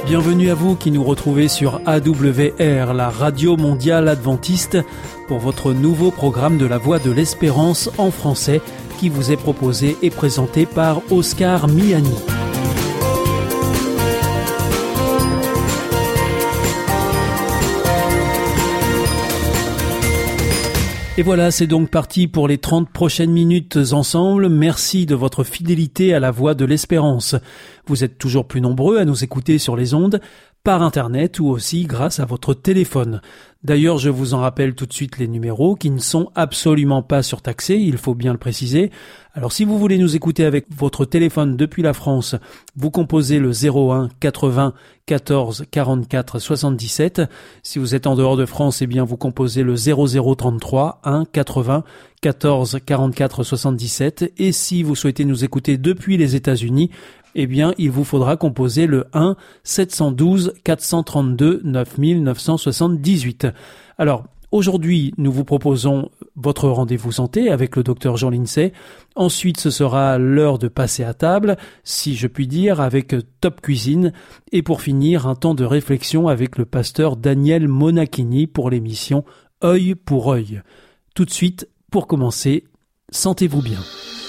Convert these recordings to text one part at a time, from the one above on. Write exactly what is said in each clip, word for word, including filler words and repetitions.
Bienvenue à vous qui nous retrouvez sur A W R, la radio mondiale adventiste, pour votre nouveau programme de la Voix de l'Espérance en français qui vous est proposé et présenté par Oscar Miani. Et voilà, c'est donc parti pour les trente prochaines minutes ensemble. Merci de votre fidélité à la Voix de l'Espérance. Vous êtes toujours plus nombreux à nous écouter sur les ondes, par Internet ou aussi grâce à votre téléphone. D'ailleurs, je vous en rappelle tout de suite les numéros qui ne sont absolument pas surtaxés, il faut bien le préciser. Alors si vous voulez nous écouter avec votre téléphone depuis la France, vous composez le zéro un quatre-vingts quatorze quarante-quatre soixante-dix-sept. Si vous êtes en dehors de France, eh bien vous composez le zéro zéro trente-trois un quatre-vingts quatorze quarante-quatre soixante-dix-sept. Et si vous souhaitez nous écouter depuis les États-Unis, eh bien, il vous faudra composer le un sept un deux quatre cent trente-deux neuf mille neuf cent soixante-dix-huit. Alors, aujourd'hui, nous vous proposons votre rendez-vous santé avec le docteur Jean Lindsay. Ensuite, ce sera l'heure de passer à table, si je puis dire, avec Top Cuisine. Et pour finir, un temps de réflexion avec le pasteur Daniel Monachini pour l'émission Œil pour œil. Tout de suite, pour commencer, sentez-vous bien.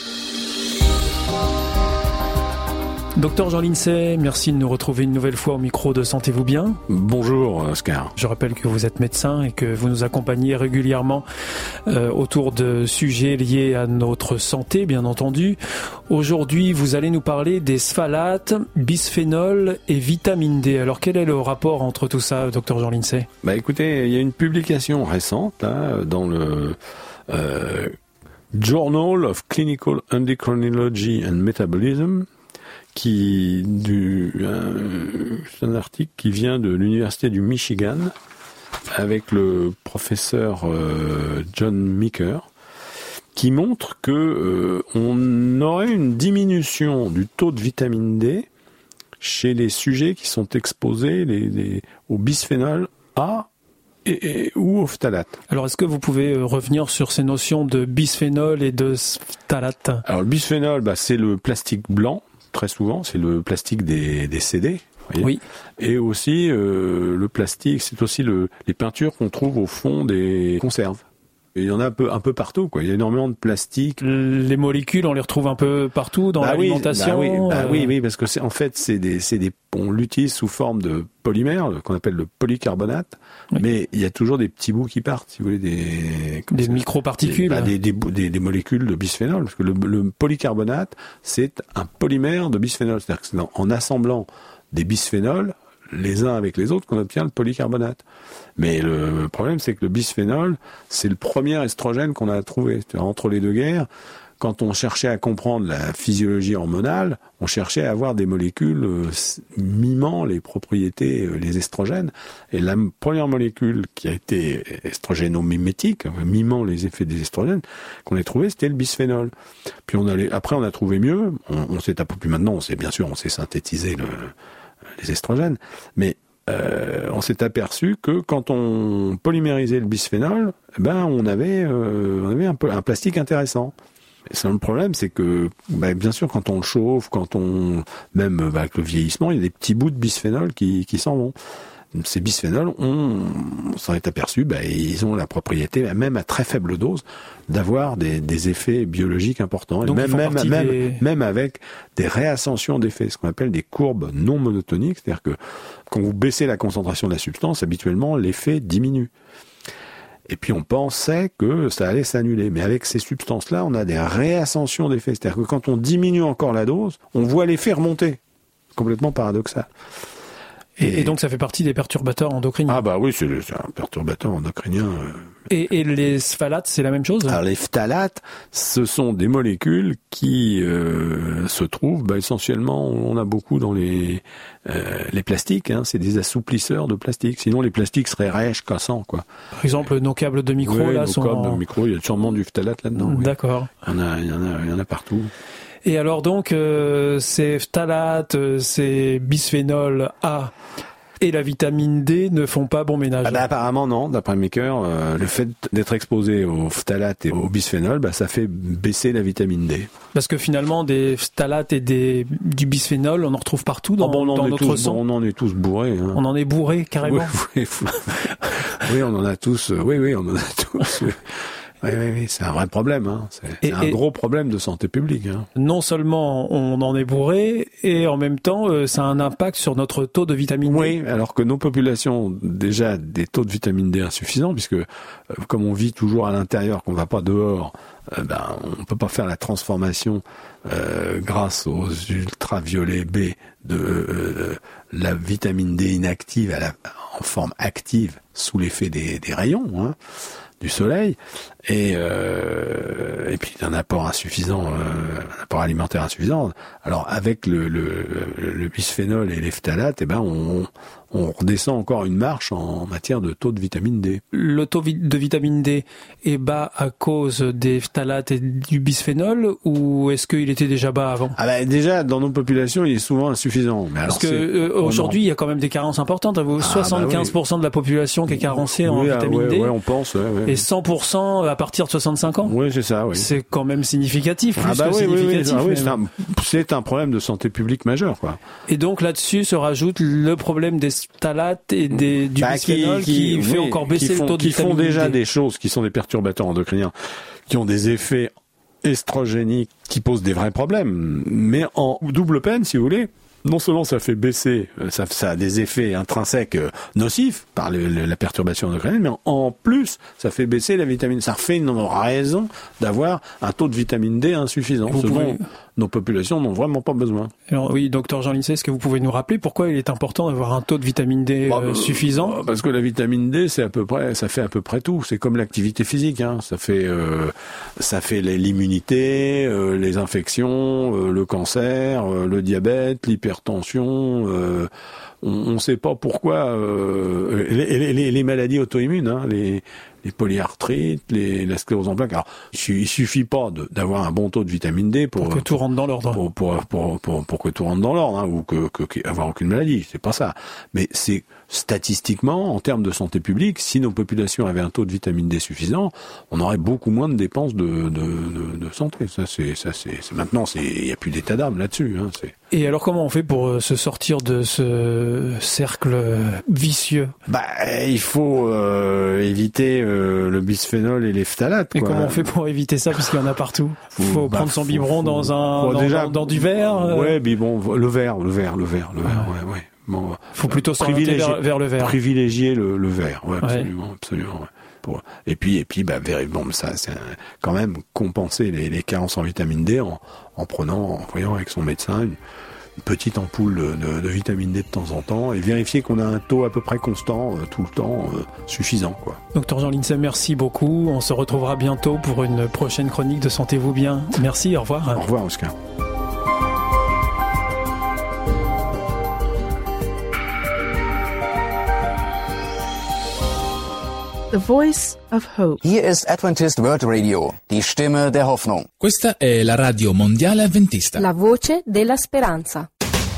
Docteur Jean Lindsay, merci de nous retrouver une nouvelle fois au micro de Sentez-vous bien. Bonjour Oscar. Je rappelle que vous êtes médecin et que vous nous accompagnez régulièrement euh, autour de sujets liés à notre santé, bien entendu. Aujourd'hui, vous allez nous parler des sphalates, bisphénol et vitamine D. Alors quel est le rapport entre tout ça, docteur Jean Lindsay ? Bah écoutez, il y a une publication récente là, dans le euh, Journal of Clinical Endocrinology and Metabolism, qui du euh, c'est un article qui vient de l'université du Michigan avec le professeur euh, John Meeker, qui montre que euh, on aurait une diminution du taux de vitamine D chez les sujets qui sont exposés les, les, au bisphénol A et, et, ou au phtalate. Alors est-ce que vous pouvez revenir sur ces notions de bisphénol et de phtalate ? Alors le bisphénol, bah, c'est le plastique blanc. Très souvent, c'est le plastique des, des C D. Voyez. Oui. Et aussi, euh, le plastique, c'est aussi le, les peintures qu'on trouve au fond des conserves. Et il y en a un peu, un peu partout, quoi. Il y a énormément de plastique. Les molécules, on les retrouve un peu partout dans bah l'alimentation. Oui, bah oui, bah euh... oui, oui, parce que c'est, en fait, c'est des, c'est des, on l'utilise sous forme de polymère, qu'on appelle le polycarbonate. Oui. Mais il y a toujours des petits bouts qui partent, si vous voulez, des, des ça, microparticules. Des, bah, des, des, des, des molécules de bisphénol. Parce que le, le polycarbonate, c'est un polymère de bisphénol. C'est-à-dire que c'est en, en assemblant des bisphénols, les uns avec les autres, qu'on obtient le polycarbonate. Mais le problème, c'est que le bisphénol, c'est le premier estrogène qu'on a trouvé. C'est-à-dire, entre les deux guerres, quand on cherchait à comprendre la physiologie hormonale, on cherchait à avoir des molécules euh, mimant les propriétés, euh, les estrogènes. Et la m- première molécule qui a été estrogénomimétique, mimant les effets des estrogènes, qu'on a trouvé, c'était le bisphénol. Puis on allait, après, on a trouvé mieux. On, on s'est approprié maintenant, on sait bien sûr, on sait synthétiser le, les estrogènes, mais Euh, on s'est aperçu que quand on polymérisait le bisphénol, ben on avait, euh, on avait un, peu, un plastique intéressant. Et c'est le problème, c'est que, ben, bien sûr, quand on le chauffe, quand on, même ben, avec le vieillissement, il y a des petits bouts de bisphénol qui, qui s'en vont. Ces bisphénols, on, on s'en est aperçu, ben, ils ont la propriété, même à très faible dose, d'avoir des, des effets biologiques importants. Donc, même, même, même, des... même avec des réascensions d'effets, ce qu'on appelle des courbes non monotoniques, c'est-à-dire que quand vous baissez la concentration de la substance, habituellement, l'effet diminue. Et puis on pensait que ça allait s'annuler. Mais avec ces substances-là, on a des réascensions d'effets. C'est-à-dire que quand on diminue encore la dose, on voit l'effet remonter. Complètement paradoxal. Et, et donc ça fait partie des perturbateurs endocriniens. Ah bah oui, c'est, c'est un perturbateur endocrinien. Euh... Et, et les sphalates, c'est la même chose ? Alors les phtalates, ce sont des molécules qui euh, se trouvent, bah, essentiellement, on a beaucoup dans les euh, les plastiques. Hein, c'est des assouplisseurs de plastique. Sinon, les plastiques seraient rêches, cassants, quoi. Par exemple, nos câbles de micro oui, là nos sont. câbles en... de micro, il y a sûrement du phtalate là-dedans. D'accord. Oui. Il y en a, il y en a, il y en a partout. Et alors donc, euh, ces phtalates, euh, ces bisphénols A, Et la vitamine D ne font pas bon ménage. Ah bah, apparemment non, d'après Maker, euh, le fait d'être exposé aux phtalates et au bisphénol, bah, ça fait baisser la vitamine D. Parce que finalement, des phtalates et des, du bisphénol, on en retrouve partout dans, oh bon, dans notre tous, sang. Bon, on en est tous bourrés. Hein. On en est bourrés, carrément. Oui, oui, oui. Oui, on en a tous. Euh, oui, oui, on en a tous. Euh, Oui, oui, oui, c'est un vrai problème. Hein. C'est, et, c'est un et gros problème de santé publique. Hein. Non seulement on en est bourré, et en même temps, euh, ça a un impact sur notre taux de vitamine D. Oui, alors que nos populations ont déjà des taux de vitamine D insuffisants, puisque euh, comme on vit toujours à l'intérieur, qu'on va pas dehors, euh, ben, on peut pas faire la transformation euh, grâce aux ultraviolets B de euh, la vitamine D inactive à la, en forme active sous l'effet des, des rayons. Hein. Du soleil et euh, et puis un apport insuffisant, euh, un apport alimentaire insuffisant. Alors avec le le, le bisphénol et les phtalates, eh ben on on redescend encore une marche en matière de taux de vitamine D. Le taux de vitamine D est bas à cause des phtalates et du bisphénol, ou est-ce qu'il était déjà bas avant? Ah ben déjà dans nos populations il est souvent insuffisant. Mais alors parce que euh, aujourd'hui il y a quand même des carences importantes. Ah, soixante-quinze pour cent bah oui. de la population qui est carencée oui, en vitamine ouais, D. Ouais, on pense. Ouais, ouais. Et cent pour cent à partir de soixante-cinq ans. Oui, c'est ça. Oui. C'est quand même significatif. Plus ah bah que oui, significatif. Oui, oui, oui, c'est, un, c'est un problème de santé publique majeur, quoi. Et donc là-dessus se rajoute le problème des phtalates et des, du bah, bisphénol qui, qui, qui fait oui, encore baisser font, le taux de qui vitamine font déjà D. des choses qui sont des perturbateurs endocriniens, qui ont des effets estrogéniques, qui posent des vrais problèmes, mais en double peine, si vous voulez. Non seulement ça fait baisser, ça, ça a des effets intrinsèques nocifs par le, le, la perturbation endocrinienne, mais en, en plus, ça fait baisser la vitamine. Ça refait une raison d'avoir un taux de vitamine D insuffisant. Ce pouvez... dont nos populations n'ont vraiment pas besoin. Alors, oui, docteur Jean Lincey, est-ce que vous pouvez nous rappeler pourquoi il est important d'avoir un taux de vitamine D bah, euh, suffisant? Parce que la vitamine D, c'est à peu près, ça fait à peu près tout. C'est comme l'activité physique, hein. Ça fait, euh, ça fait l'immunité, euh, les infections, euh, le cancer, euh, le diabète, l'hypertension. Euh, on ne sait pas pourquoi euh, les, les, les maladies auto-immunes, hein, les les polyarthrites, les, la sclérose en plaques. Alors, il suffit pas de, d'avoir un bon taux de vitamine D pour, pour que tout rentre dans l'ordre. Pour, pour, pour, pour, pour que tout rentre dans l'ordre, hein, ou que, que, que avoir aucune maladie. C'est pas ça. Mais c'est statistiquement, en termes de santé publique, si nos populations avaient un taux de vitamine D suffisant, on aurait beaucoup moins de dépenses de, de, de, de santé. Ça, c'est, ça, c'est, c'est maintenant, c'est, il n'y a plus d'état d'âme là-dessus. Hein, c'est. Et alors, comment on fait pour se sortir de ce cercle vicieux? Bah, il faut euh, éviter euh, le bisphénol et les phtalates. Et quoi. comment on fait pour éviter ça, puisqu'il y en a partout? Il faut, faut bah, prendre son faut, biberon faut, dans un, bon, dans, déjà, dans, dans du verre. Euh... Ouais, biberon, le verre, le verre, le verre, le verre. Ouais, ouais. ouais. Bon, faut plutôt s'orienter vers, vers le verre. Privilégier le, le verre, ouais, absolument, ouais. absolument. Ouais. Pour, et puis, et puis, bah, bon, ça, c'est un, quand même compenser les, les carences en vitamine D en, en prenant, en voyant avec son médecin une, une petite ampoule de, de, de vitamine D de temps en temps et vérifier qu'on a un taux à peu près constant euh, tout le temps, euh, suffisant, quoi. Docteur Jean Lincey, merci beaucoup. On se retrouvera bientôt pour une prochaine chronique de Sentez-vous bien. Merci, au revoir. Au revoir, Oscar. The Voice of Hope. Hier ist Adventist World Radio, die Stimme der Hoffnung. Questa è la radio mondiale adventista. La voce della speranza.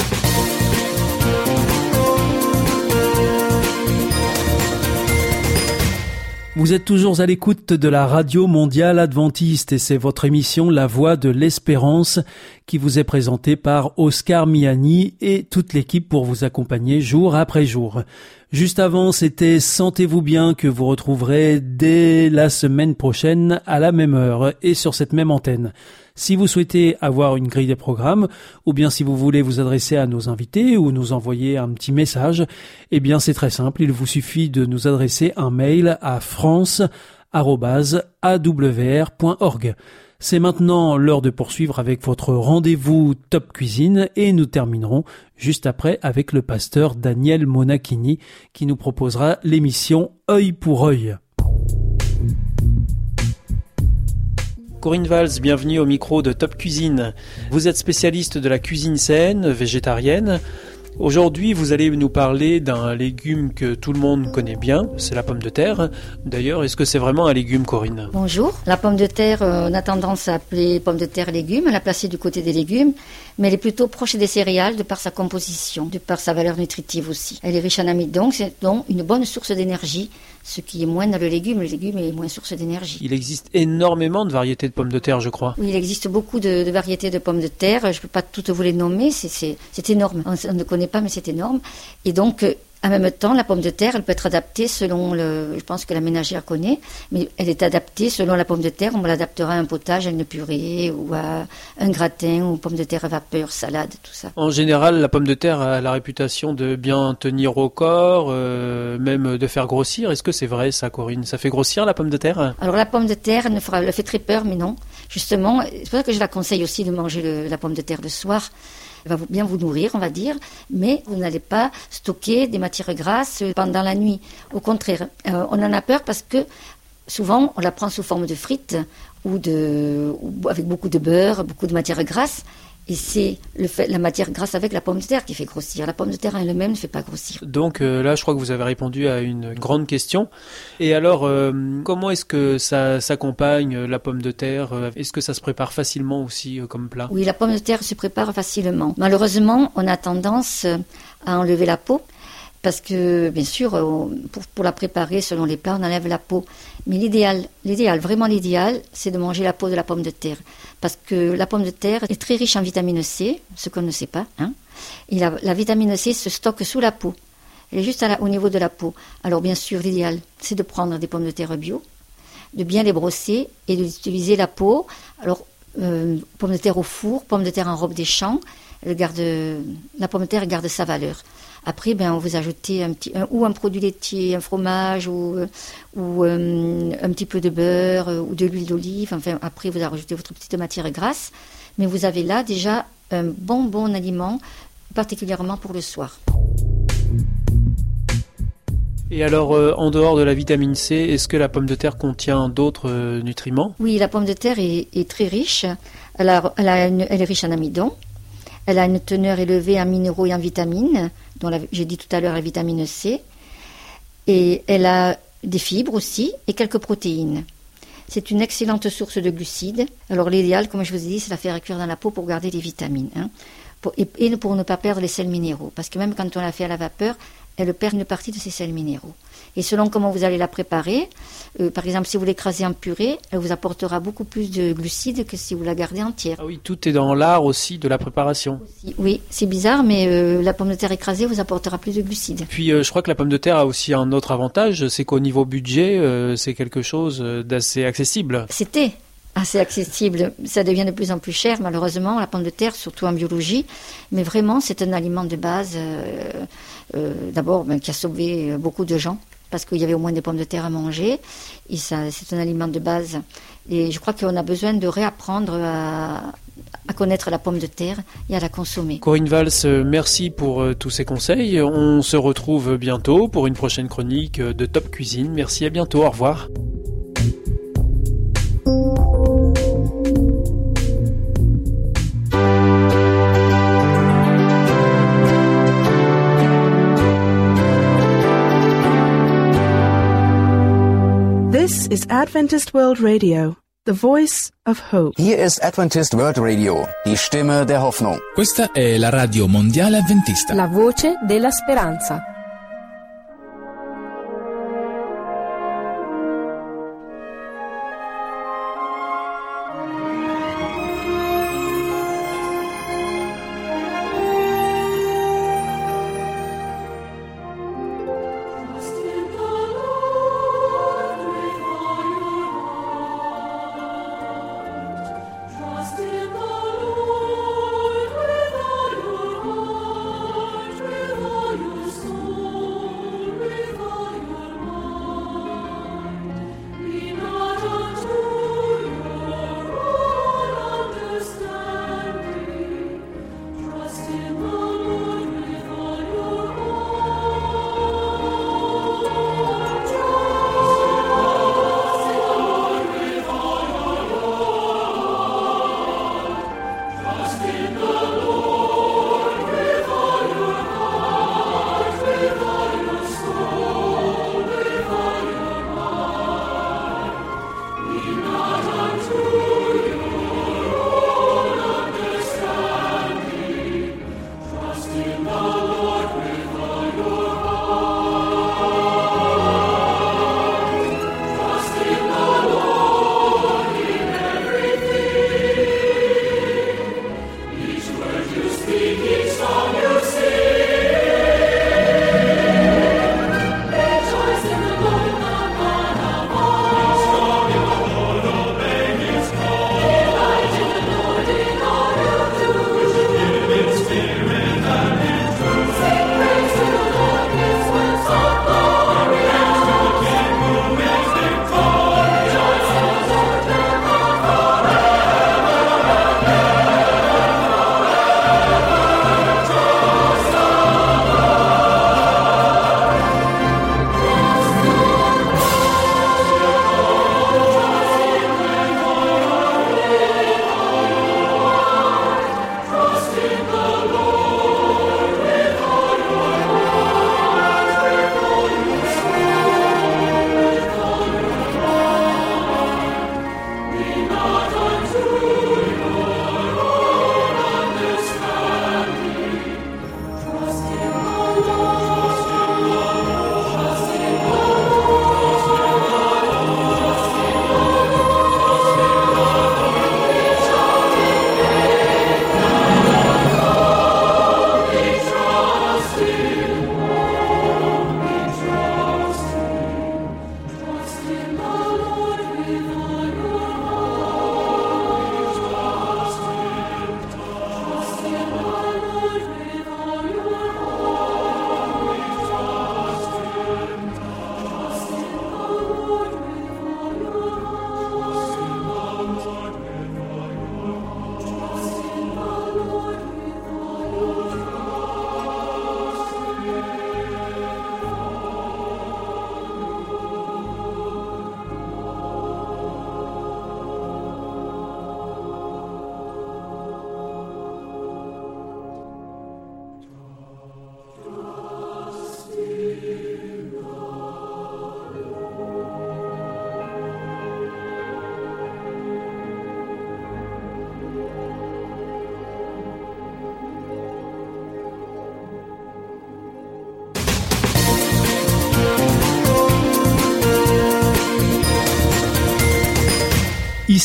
Vous êtes toujours à l'écoute de la radio mondiale adventiste et c'est votre émission La Voix de l'Espérance qui vous est présentée par Oscar Miani et toute l'équipe pour vous accompagner jour après jour. Juste avant, c'était Sentez-vous bien que vous retrouverez dès la semaine prochaine à la même heure et sur cette même antenne. Si vous souhaitez avoir une grille des programmes, ou bien si vous voulez vous adresser à nos invités ou nous envoyer un petit message, eh bien c'est très simple, il vous suffit de nous adresser un mail à france arobase a w r point org. C'est maintenant l'heure de poursuivre avec votre rendez-vous Top Cuisine et nous terminerons juste après avec le pasteur Daniel Monachini qui nous proposera l'émission Œil pour œil. Corinne Valls, bienvenue au micro de Top Cuisine. Vous êtes spécialiste de la cuisine saine, végétarienne. Aujourd'hui, vous allez nous parler d'un légume que tout le monde connaît bien, c'est la pomme de terre. D'ailleurs, est-ce que c'est vraiment un légume, Corinne ? Bonjour. La pomme de terre, on a tendance à appeler pomme de terre légume, à la placer du côté des légumes, mais elle est plutôt proche des céréales de par sa composition, de par sa valeur nutritive aussi. Elle est riche en amidon, c'est donc une bonne source d'énergie, ce qui est moins dans le légume. Le légume est moins source d'énergie. Il existe énormément de variétés de pommes de terre, je crois. Oui, il existe beaucoup de, de variétés de pommes de terre. Je ne peux pas toutes vous les nommer, c'est, c'est, c'est énorme. On, on ne connaît pas, mais c'est énorme. Et donc, euh, en même temps, la pomme de terre, elle peut être adaptée selon le... Je pense que la ménagère connaît, mais elle est adaptée selon la pomme de terre. On l'adaptera à un potage, à une purée, ou à un gratin, ou pomme de terre à vapeur, salade, tout ça. En général, la pomme de terre a la réputation de bien tenir au corps, euh, même de faire grossir. Est-ce que c'est vrai, ça, Corinne ? Ça fait grossir, la pomme de terre ? Alors, la pomme de terre, elle, ne fera... elle fait très peur, mais non. Justement, c'est pour ça que je la conseille aussi de manger le... la pomme de terre le soir. Elle va bien vous nourrir, on va dire, mais vous n'allez pas stocker des matières grasses pendant la nuit. Au contraire, euh, on en a peur parce que souvent, on la prend sous forme de frites ou, de, ou avec beaucoup de beurre, beaucoup de matières grasses. Et c'est le fait, la matière grasse avec la pomme de terre qui fait grossir. La pomme de terre en elle-même ne fait pas grossir. Donc euh, là, je crois que vous avez répondu à une grande question. Et alors, euh, comment est-ce que ça s'accompagne, la pomme de terre ? Est-ce que ça se prépare facilement aussi euh, comme plat ? Oui, la pomme de terre se prépare facilement. Malheureusement, on a tendance à enlever la peau. Parce que, bien sûr, pour, pour la préparer, selon les plats, on enlève la peau. Mais l'idéal, l'idéal, vraiment l'idéal, c'est de manger la peau de la pomme de terre. Parce que la pomme de terre est très riche en vitamine C, ce qu'on ne sait pas. Hein. Et la, la vitamine C se stocke sous la peau. Elle est juste à la, au niveau de la peau. Alors, bien sûr, l'idéal, c'est de prendre des pommes de terre bio, de bien les brosser et d'utiliser la peau. Alors, euh, pomme de terre au four, pomme de terre en robe des champs, elle garde, la pomme de terre garde sa valeur. Après, ben, on vous ajoutez un petit, un, ou un produit laitier, un fromage, ou, ou euh, un petit peu de beurre, ou de l'huile d'olive. Enfin, après, vous ajoutez votre petite matière grasse. Mais vous avez là déjà un bon, bon aliment, particulièrement pour le soir. Et alors, euh, en dehors de la vitamine C, est-ce que la pomme de terre contient d'autres euh, nutriments ? Oui, la pomme de terre est, est très riche. Elle, a, elle, a une, elle est riche en amidon. Elle a une teneur élevée en minéraux et en vitamines, dont la, j'ai dit tout à l'heure la vitamine C. Et elle a des fibres aussi et quelques protéines. C'est une excellente source de glucides. Alors l'idéal, comme je vous ai dit, c'est la faire cuire dans la peau pour garder les vitamines. Hein, pour, et, et pour ne pas perdre les sels minéraux. Parce que même quand on la fait à la vapeur, elle perd une partie de ses sels minéraux. Et selon comment vous allez la préparer, euh, par exemple, si vous l'écrasez en purée, elle vous apportera beaucoup plus de glucides que si vous la gardez entière. Ah oui, tout est dans l'art aussi de la préparation. Aussi, oui, c'est bizarre, mais euh, la pomme de terre écrasée vous apportera plus de glucides. Puis euh, je crois que la pomme de terre a aussi un autre avantage, c'est qu'au niveau budget, euh, c'est quelque chose d'assez accessible. C'était assez accessible. Ça devient de plus en plus cher, malheureusement, la pomme de terre, surtout en biologie. Mais vraiment, c'est un aliment de base, euh, euh, d'abord, ben, qui a sauvé beaucoup de gens, parce qu'il y avait au moins des pommes de terre à manger. Et ça, c'est un aliment de base. Et je crois qu'on a besoin de réapprendre à, à connaître la pomme de terre et à la consommer. Corinne Valls, merci pour euh, tous ces conseils. On se retrouve bientôt pour une prochaine chronique de Top Cuisine. Merci, à bientôt. Au revoir. This is Adventist World Radio, the voice of hope. Hier ist Adventist World Radio, die Stimme der Hoffnung. Questa è la radio mondiale avventista. La voce della speranza. Soul.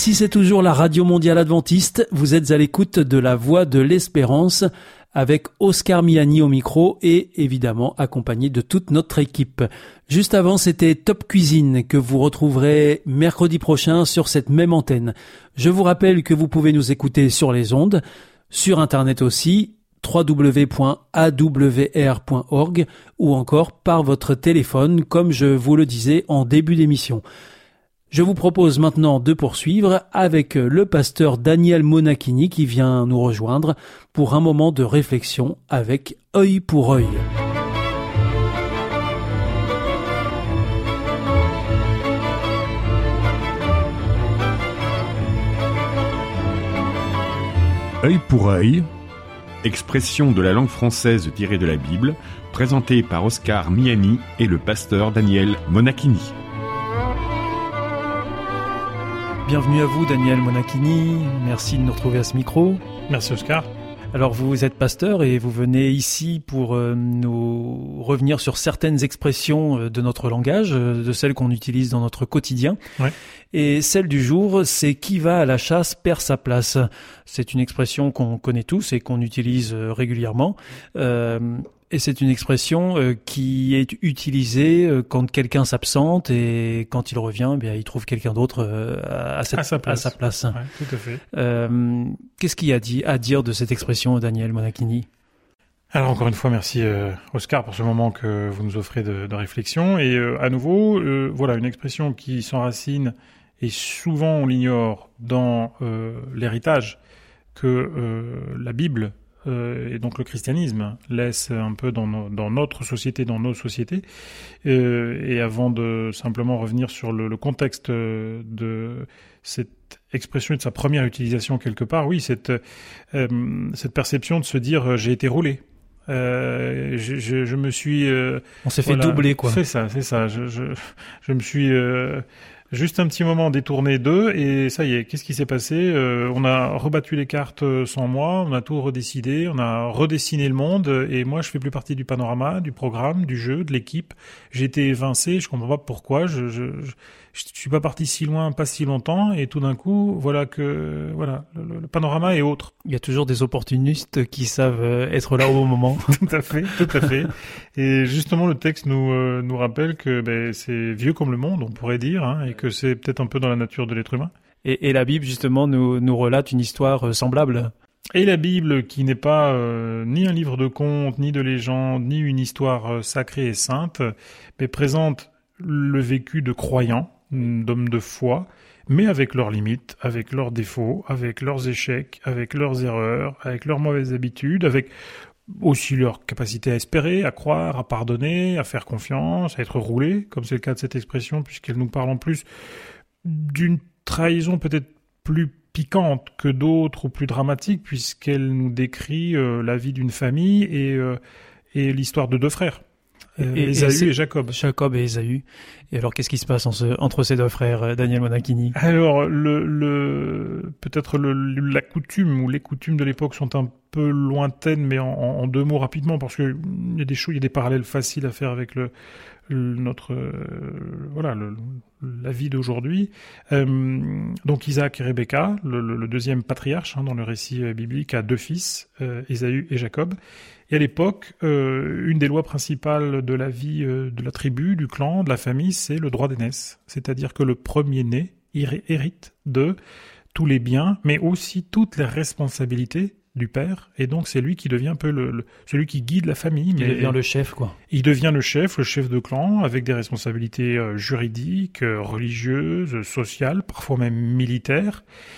Ici, c'est toujours la Radio Mondiale Adventiste. Vous êtes à l'écoute de la Voix de l'Espérance avec Oscar Miani au micro et évidemment accompagné de toute notre équipe. Juste avant, c'était Top Cuisine que vous retrouverez mercredi prochain sur cette même antenne. Je vous rappelle que vous pouvez nous écouter sur les ondes, sur Internet aussi, w w w point a w r point org ou encore par votre téléphone, comme je vous le disais en début d'émission. Je vous propose maintenant de poursuivre avec le pasteur Daniel Monachini qui vient nous rejoindre pour un moment de réflexion avec Œil pour œil. Œil pour œil, expression de la langue française tirée de la Bible, présentée par Oscar Miani et le pasteur Daniel Monachini. Bienvenue à vous Daniel Monachini, merci de nous retrouver à ce micro. Merci Oscar. Alors vous êtes pasteur et vous venez ici pour euh, nous revenir sur certaines expressions euh, de notre langage, euh, de celles qu'on utilise dans notre quotidien. Ouais. Et celle du jour, c'est « qui va à la chasse perd sa place ». C'est une expression qu'on connaît tous et qu'on utilise euh, régulièrement. Euh, Et c'est une expression euh, qui est utilisée euh, quand quelqu'un s'absente et quand il revient, eh bien, il trouve quelqu'un d'autre euh, à, cette, à sa place. À sa place. Ouais, tout à fait. Euh, qu'est-ce qu'il y a dit, à dire de cette expression, Daniel Monachini ? Alors encore une fois, merci euh, Oscar pour ce moment que vous nous offrez de, de réflexion. Et euh, à nouveau, euh, voilà une expression qui s'enracine et souvent on l'ignore dans euh, l'héritage que euh, la Bible Euh, et donc le christianisme laisse un peu dans, nos, dans notre société, dans nos sociétés. Euh, et avant de simplement revenir sur le, le contexte de cette expression et de sa première utilisation quelque part, oui, cette, euh, cette perception de se dire euh, j'ai été roulé. Euh, je, je, je me suis... Euh, On s'est voilà, fait doubler, quoi. C'est ça, c'est ça. Je, je, je me suis... Euh, Juste un petit moment détourné d'eux et ça y est, qu'est-ce qui s'est passé ? euh, On a rebattu les cartes sans moi, on a tout redécidé, on a redessiné le monde et moi je fais plus partie du panorama, du programme, du jeu, de l'équipe. J'ai été évincé, je comprends pas pourquoi, je, je, je, je suis pas parti si loin, pas si longtemps et tout d'un coup, voilà que voilà, le, le panorama est autre. Il y a toujours des opportunistes qui savent être là au bon moment. Tout à fait, tout à fait. Et justement le texte nous euh, nous rappelle que ben, c'est vieux comme le monde, on pourrait dire, hein, et que c'est peut-être un peu dans la nature de l'être humain. Et, et la Bible, justement, nous, nous relate une histoire semblable. Et la Bible, qui n'est pas euh, ni un livre de contes, ni de légendes, ni une histoire euh, sacrée et sainte, mais présente le vécu de croyants, d'hommes de foi, mais avec leurs limites, avec leurs défauts, avec leurs échecs, avec leurs erreurs, avec leurs mauvaises habitudes, avec aussi leur capacité à espérer, à croire, à pardonner, à faire confiance, à être roulé, comme c'est le cas de cette expression, puisqu'elle nous parle en plus d'une trahison peut-être plus piquante que d'autres ou plus dramatique, puisqu'elle nous décrit euh, la vie d'une famille et, euh, et l'histoire de deux frères, euh, et, Ésaü et, et Jacob. Jacob et Ésaü. Et alors, qu'est-ce qui se passe en ce, entre ces deux frères, Daniel Monachini ? Alors, le, le, peut-être le, la coutume ou les coutumes de l'époque sont un peu lointaines, mais en, en deux mots rapidement, parce que il y a des choses, il y a des parallèles faciles à faire avec le, le notre, euh, voilà, le, la vie d'aujourd'hui. Euh, donc Isaac et Rebecca, le, le, le deuxième patriarche hein, dans le récit biblique, a deux fils, euh, Ésaü et Jacob. Et à l'époque, euh, une des lois principales de la vie euh, de la tribu, du clan, de la famille, c'est le droit d'aînesse. C'est-à-dire que le premier-né hérite de tous les biens, mais aussi toutes les responsabilités du père, et donc c'est lui qui devient un peu le, le celui qui guide la famille. Il mais devient le chef, quoi. Il devient le chef, le chef de clan, avec des responsabilités euh, juridiques, euh, religieuses, sociales, parfois même militaires.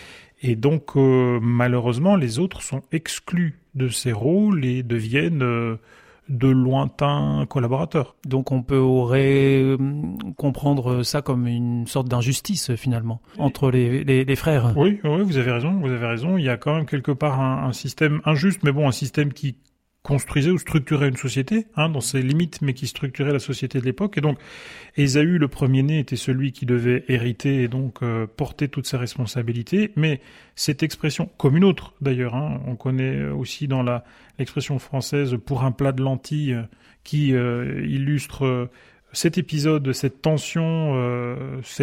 Et donc, euh, malheureusement, les autres sont exclus de ces rôles et deviennent euh, de lointains collaborateurs. Donc on peut aurait euh, comprendre ça comme une sorte d'injustice finalement entre les, les, les frères. Oui, oui, vous avez raison, vous avez raison. Il y a quand même quelque part un, un système injuste, mais bon, un système qui construisait ou structurait une société, hein, dans ses limites, mais qui structurait la société de l'époque. Et donc, Ésaü, le premier-né, était celui qui devait hériter et donc euh, porter toutes ses responsabilités. Mais cette expression, comme une autre d'ailleurs, hein, on connaît aussi dans la l'expression française « pour un plat de lentilles » qui euh, illustre euh, cet épisode, cette tension, euh, cette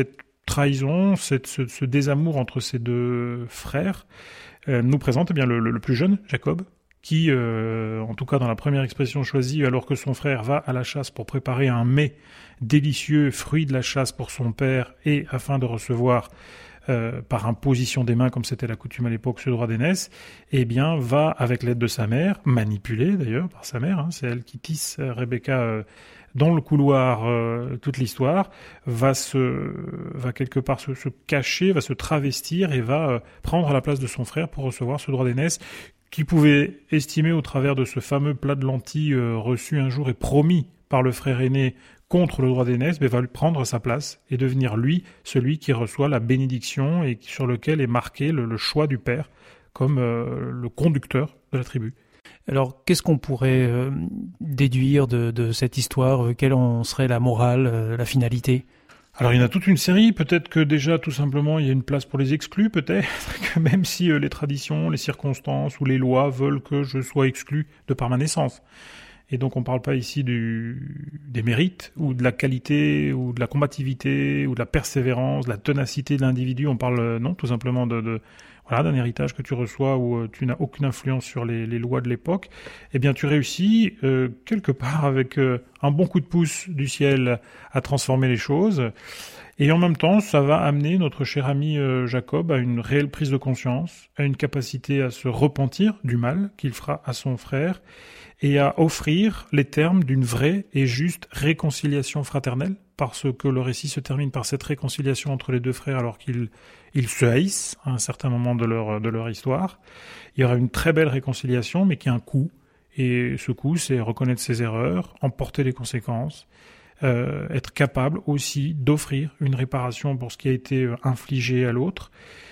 trahison, cette, ce, ce désamour entre ces deux frères, euh, nous présente eh bien le, le, le plus jeune, Jacob, qui, euh, en tout cas dans la première expression choisie, alors que son frère va à la chasse pour préparer un mets délicieux, fruit de la chasse pour son père, et afin de recevoir euh, par imposition des mains, comme c'était la coutume à l'époque, ce droit d'aînesse, eh bien va, avec l'aide de sa mère, manipulée d'ailleurs par sa mère, hein, c'est elle qui tisse euh, Rebecca euh, dans le couloir euh, toute l'histoire, va se, va quelque part se, se cacher, va se travestir et va euh, prendre la place de son frère pour recevoir ce droit d'aînesse, qui pouvait estimer au travers de ce fameux plat de lentilles euh, reçu un jour et promis par le frère aîné contre le droit d'aînesse, mais va lui prendre sa place et devenir lui celui qui reçoit la bénédiction et sur lequel est marqué le, le choix du père comme euh, le conducteur de la tribu. Alors, qu'est-ce qu'on pourrait euh, déduire de, de cette histoire ? Quelle en serait la morale, euh, la finalité ? Alors, il y en a toute une série. Peut-être que déjà, tout simplement, il y a une place pour les exclus, peut-être. Que même si euh, les traditions, les circonstances ou les lois veulent que je sois exclu de par ma naissance. Et donc, on ne parle pas ici du, des mérites ou de la qualité ou de la combativité ou de la persévérance, de la ténacité de l'individu. On parle, euh, non, tout simplement de... de Voilà, d'un héritage que tu reçois où euh, tu n'as aucune influence sur les, les lois de l'époque, eh bien tu réussis euh, quelque part avec euh, un bon coup de pouce du ciel à transformer les choses. Et en même temps, ça va amener notre cher ami euh, Jacob à une réelle prise de conscience, à une capacité à se repentir du mal qu'il fera à son frère et à offrir les termes d'une vraie et juste réconciliation fraternelle, parce que le récit se termine par cette réconciliation entre les deux frères alors qu'ils ils se haïssent à un certain moment de leur, de leur histoire. Il y aura une très belle réconciliation, mais qui a un coût. Et ce coût, c'est reconnaître ses erreurs, en porter les conséquences, euh, être capable aussi d'offrir une réparation pour ce qui a été infligé à l'autre.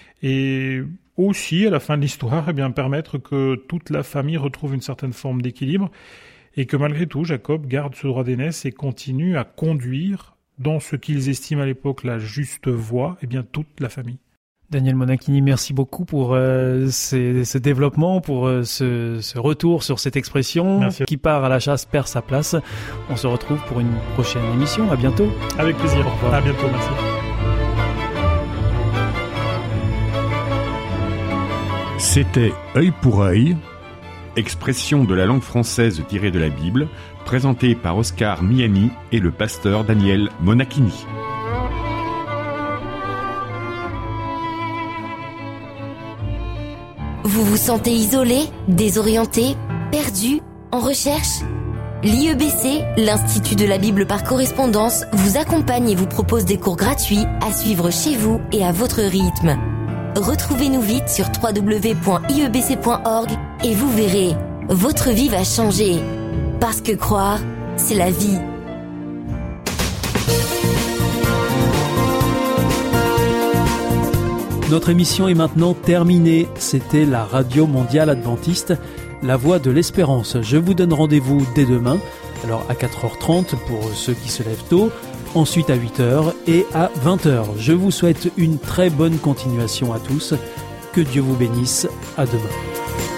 Et aussi, à la fin de l'histoire, eh bien, permettre que toute la famille retrouve une certaine forme d'équilibre et que malgré tout, Jacob garde ce droit d'aînesse et continue à conduire dans ce qu'ils estiment à l'époque la juste voie, eh bien, toute la famille. Daniel Monachini, merci beaucoup pour euh, ces, ce développement, pour euh, ce, ce retour sur cette expression. Merci. Qui part à la chasse perd sa place. On se retrouve pour une prochaine émission. À bientôt. Avec plaisir. Au revoir. À bientôt. Merci. C'était Œil pour œil, expression de la langue française tirée de la Bible, présentée par Oscar Miani et le pasteur Daniel Monachini. Vous vous sentez isolé, désorienté, perdu, en recherche ? L'I E B C, l'Institut de la Bible par correspondance, vous accompagne et vous propose des cours gratuits à suivre chez vous et à votre rythme. Retrouvez-nous vite sur w w w point i e b c point org et vous verrez, votre vie va changer. Parce que croire, c'est la vie. Notre émission est maintenant terminée. C'était la Radio Mondiale Adventiste, la voix de l'espérance. Je vous donne rendez-vous dès demain, alors à quatre heures trente pour ceux qui se lèvent tôt, ensuite à huit heures et à vingt heures. Je vous souhaite une très bonne continuation à tous. Que Dieu vous bénisse. À demain.